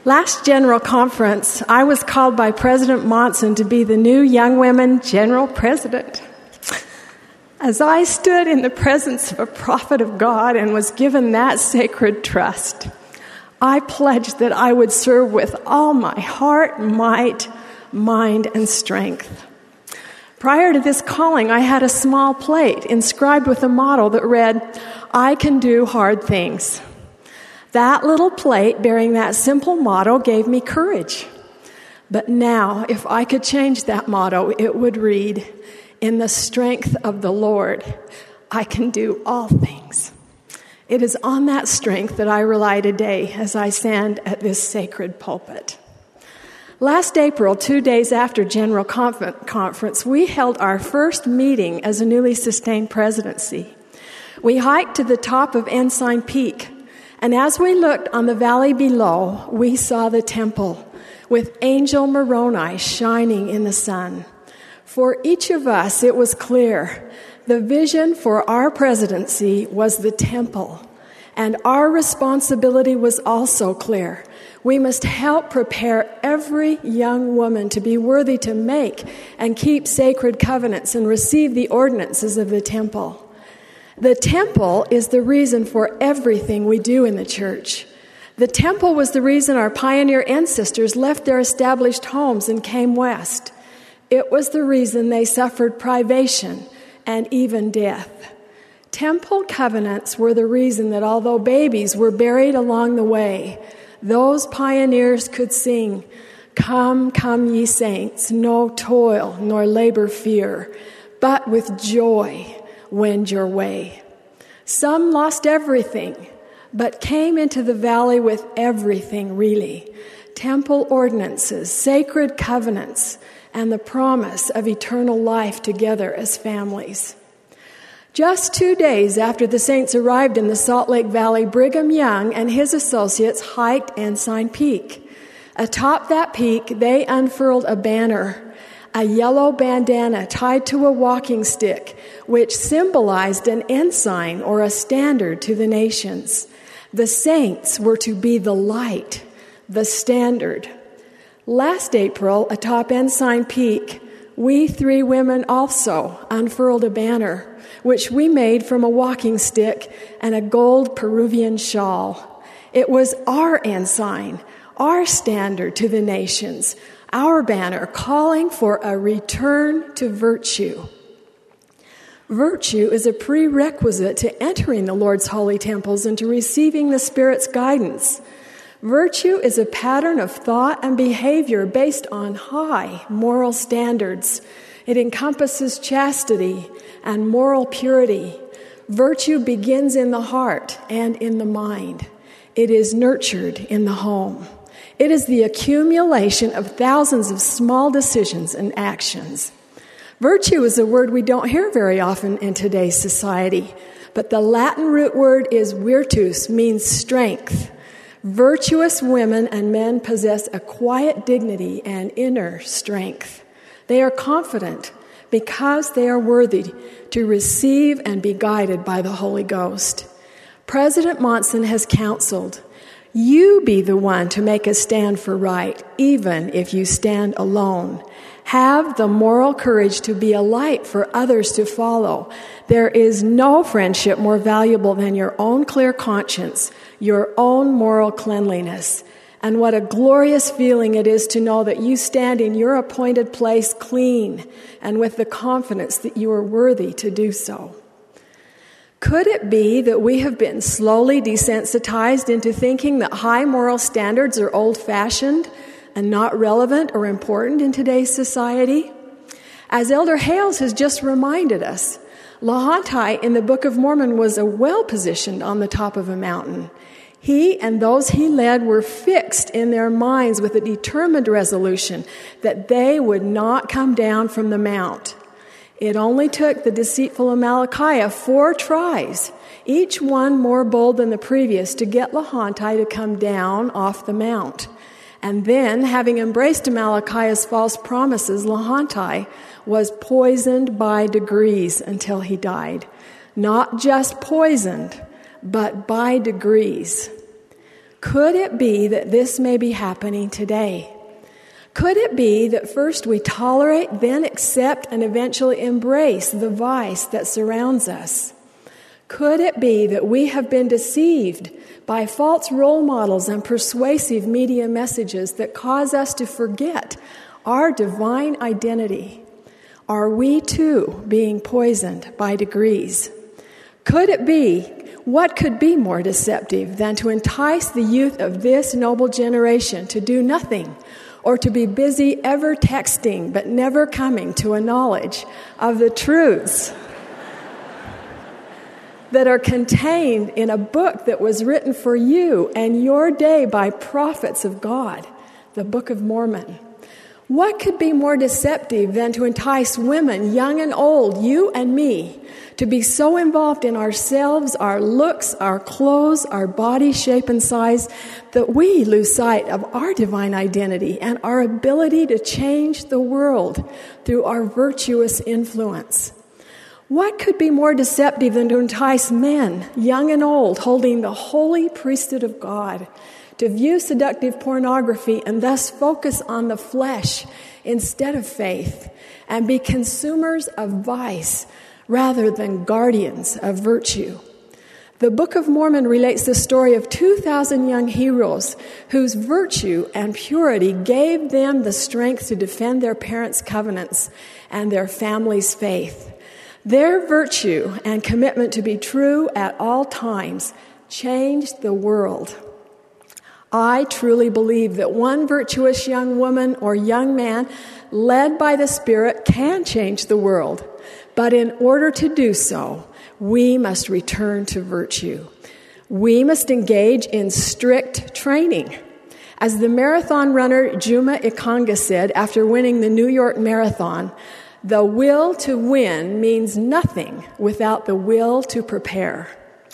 Last General Conference, I was called by President Monson to be the new Young Women General President. As I stood in the presence of a prophet of God and was given that sacred trust, I pledged that I would serve with all my heart, might, mind, and strength. Prior to this calling, I had a small plate inscribed with a motto that read, "I can do hard things." That little plate bearing that simple motto gave me courage. But now, if I could change that motto, it would read, "In the strength of the Lord, I can do all things." It is on that strength that I rely today as I stand at this sacred pulpit. Last April, 2 days after General Conference, we held our first meeting as a newly sustained presidency. We hiked to the top of Ensign Peak, and as we looked on the valley below, we saw the temple with Angel Moroni shining in the sun. For each of us, it was clear the vision for our presidency was the temple, and our responsibility was also clear. We must help prepare every young woman to be worthy to make and keep sacred covenants and receive the ordinances of the temple. The temple is the reason for everything we do in the church. The temple was the reason our pioneer ancestors left their established homes and came west. It was the reason they suffered privation and even death. Temple covenants were the reason that although babies were buried along the way, those pioneers could sing, "Come, come ye saints, no toil nor labor fear, but with joy wend your way." Some lost everything, but came into the valley with everything, really. Temple ordinances, sacred covenants, and the promise of eternal life together as families. Just 2 days after the saints arrived in the Salt Lake Valley, Brigham Young and his associates hiked Ensign Peak. Atop that peak, they unfurled a banner, a yellow bandana tied to a walking stick, which symbolized an ensign or a standard to the nations. The saints were to be the light, the standard. Last April, atop Ensign Peak, we 3 women also unfurled a banner, which we made from a walking stick and a gold Peruvian shawl. It was our ensign, our standard to the nations, our banner calling for a return to virtue. Virtue is a prerequisite to entering the Lord's holy temples and to receiving the Spirit's guidance. Virtue is a pattern of thought and behavior based on high moral standards. It encompasses chastity and moral purity. Virtue begins in the heart and in the mind. It is nurtured in the home. It is the accumulation of thousands of small decisions and actions. Virtue is a word we don't hear very often in today's society, but the Latin root word is virtus, means strength. Virtuous women and men possess a quiet dignity and inner strength. They are confident because they are worthy to receive and be guided by the Holy Ghost. President Monson has counseled, "You be the one to make a stand for right, even if you stand alone. Have the moral courage to be a light for others to follow. There is no friendship more valuable than your own clear conscience, your own moral cleanliness. And what a glorious feeling it is to know that you stand in your appointed place clean and with the confidence that you are worthy to do so." Could it be that we have been slowly desensitized into thinking that high moral standards are old-fashioned and not relevant or important in today's society? As Elder Hales has just reminded us, Lahontai in the Book of Mormon was well-positioned on the top of a mountain. He and those he led were fixed in their minds with a determined resolution that they would not come down from the mount. It only took the deceitful Amalickiah 4 tries, each one more bold than the previous, to get Lahontai to come down off the mount. And then, having embraced Amalickiah's false promises, Lahontai was poisoned by degrees until he died. Not just poisoned, but by degrees. Could it be that this may be happening today? Could it be that first we tolerate, then accept, and eventually embrace the vice that surrounds us? Could it be that we have been deceived by false role models and persuasive media messages that cause us to forget our divine identity? Are we too being poisoned by degrees? Could it be, what could be more deceptive than to entice the youth of this noble generation to do nothing, or to be busy ever texting but never coming to a knowledge of the truths that are contained in a book that was written for you and your day by prophets of God, the Book of Mormon? What could be more deceptive than to entice women, young and old, you and me, to be so involved in ourselves, our looks, our clothes, our body shape and size, that we lose sight of our divine identity and our ability to change the world through our virtuous influence? What could be more deceptive than to entice men, young and old, holding the holy priesthood of God, to view seductive pornography and thus focus on the flesh instead of faith, and be consumers of vice rather than guardians of virtue? The Book of Mormon relates the story of 2,000 young heroes whose virtue and purity gave them the strength to defend their parents' covenants and their family's faith. Their virtue and commitment to be true at all times changed the world. I truly believe that one virtuous young woman or young man led by the Spirit can change the world. But in order to do so, we must return to virtue. We must engage in strict training. As the marathon runner Juma Ikonga said after winning the New York Marathon, the will to win means nothing without the will to prepare.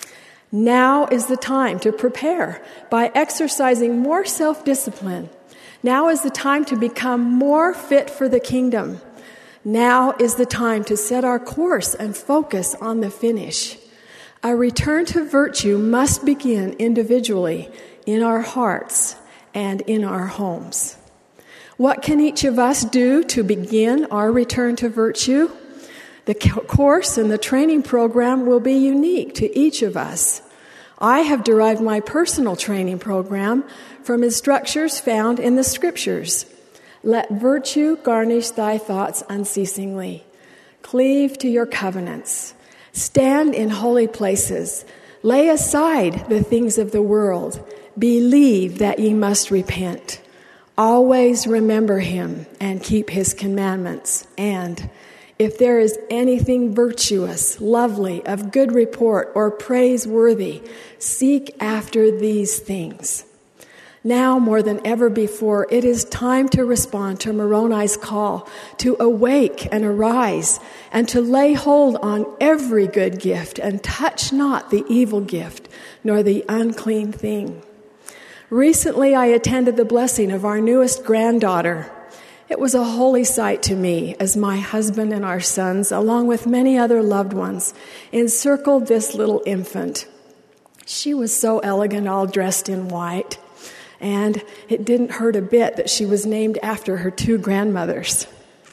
Now is the time to prepare by exercising more self-discipline. Now is the time to become more fit for the kingdom. Now is the time to set our course and focus on the finish. A return to virtue must begin individually in our hearts and in our homes. What can each of us do to begin our return to virtue? The course and the training program will be unique to each of us. I have derived my personal training program from instructions found in the Scriptures. Let virtue garnish thy thoughts unceasingly. Cleave to your covenants. Stand in holy places. Lay aside the things of the world. Believe that ye must repent. Always remember him and keep his commandments. And if there is anything virtuous, lovely, of good report, or praiseworthy, seek after these things. Now more than ever before, it is time to respond to Moroni's call to awake and arise and to lay hold on every good gift and touch not the evil gift nor the unclean thing. Recently, I attended the blessing of our newest granddaughter. It was a holy sight to me as my husband and our sons, along with many other loved ones, encircled this little infant. She was so elegant, all dressed in white, and it didn't hurt a bit that she was named after her two grandmothers.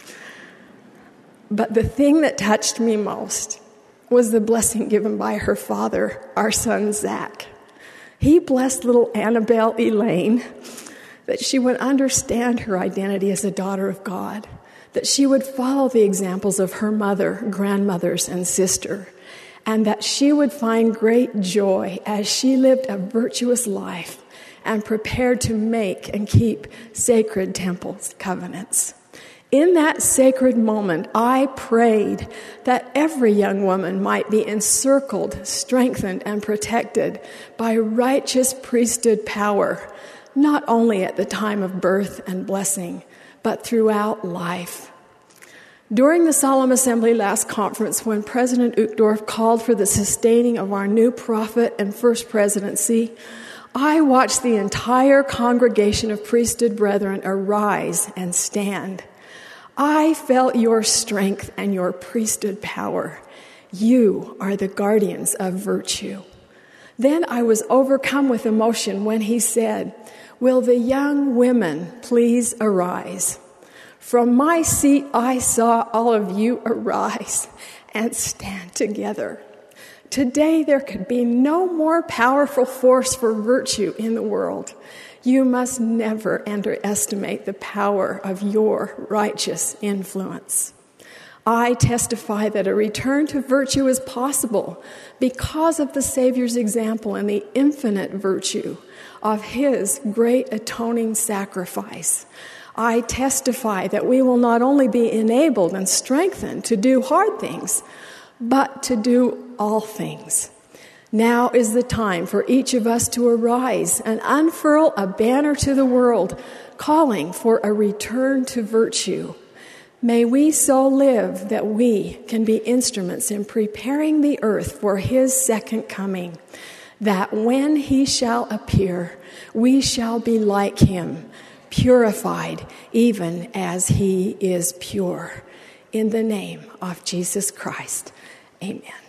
But the thing that touched me most was the blessing given by her father, our son Zach. He blessed little Annabelle Elaine that she would understand her identity as a daughter of God, that she would follow the examples of her mother, grandmothers, and sister, and that she would find great joy as she lived a virtuous life and prepared to make and keep sacred temples covenants. In that sacred moment, I prayed that every young woman might be encircled, strengthened, and protected by righteous priesthood power, not only at the time of birth and blessing, but throughout life. During the Solemn Assembly last conference, when President Uchtdorf called for the sustaining of our new prophet and first presidency, I watched the entire congregation of priesthood brethren arise and stand. I felt your strength and your priesthood power. You are the guardians of virtue. Then I was overcome with emotion when he said, "Will the young women please arise?" From my seat, I saw all of you arise and stand together. Today, there could be no more powerful force for virtue in the world. You must never underestimate the power of your righteous influence. I testify that a return to virtue is possible because of the Savior's example and the infinite virtue of his great atoning sacrifice. I testify that we will not only be enabled and strengthened to do hard things, but to do all things. Now is the time for each of us to arise and unfurl a banner to the world, calling for a return to virtue. May we so live that we can be instruments in preparing the earth for his second coming, that when he shall appear, we shall be like him, purified even as he is pure. In the name of Jesus Christ, amen.